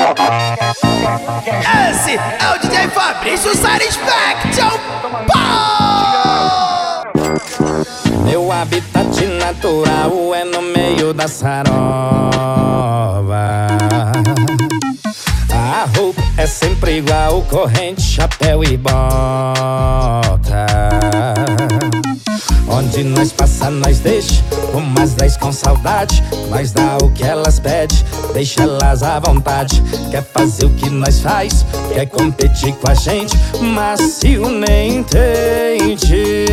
Esse é o DJ Fabrício Satisfaction. Meu habitat natural é no meio da sarova. A roupa é sempre igual, corrente, chapéu e bota. Onde nós passa, nós deixa umas 10 com saudade. Nós dá o que elas pedem, deixa elas à vontade. Quer fazer o que nós faz, quer competir com a gente, macio nem tente.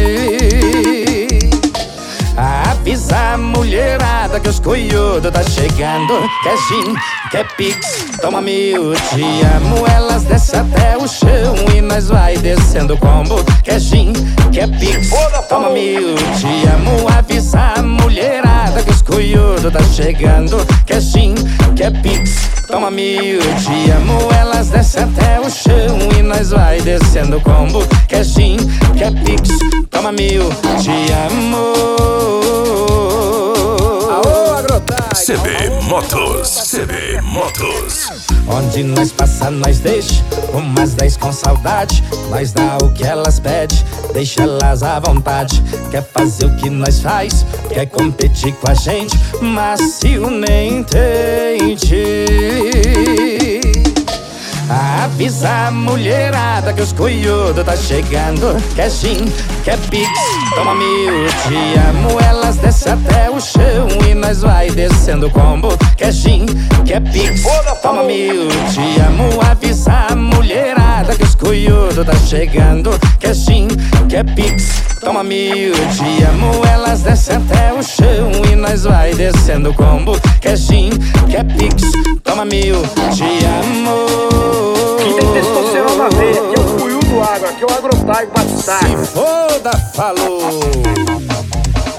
Avisa a mulherada que os coiudos tá chegando. Quer gin, quer pix, toma mil, te amo. Elas descem até o chão e nós vai descendo o combo. Quer gin, quer pix, toma mil, te amo. Avisa a mulherada que os coiudos tá chegando. Quer gin, quer pix, toma mil, te amo. Elas descem até o chão e nós vai descendo o combo. Quer gin, quer pix, toma mil, te amo. CB Motos. Onde nós passa, nós deixa umas 10 com saudade. Nós dá o que elas pedem, deixa elas à vontade. Quer fazer o que nós faz, quer competir com a gente, macio nem tente. Avisa a mulherada que os coiudos tá chegando. Quer gin, quer pix, toma mil, te amo. Elas descem até o chão e nós vai descendo o combo. Quer gin, quer pix, toma mil, te amo. Avisa a mulherada que os coiudos tá chegando. Quer gin, quer pix, toma mil, te amo. Elas descem até o chão e nós vai descendo o combo. Quer gin, quer pix, toma mil, te amo. Quem tem testosterona verde, aqui é o Cuiú do Agro, aqui é o Agrotype Batistar. Se foda, falou!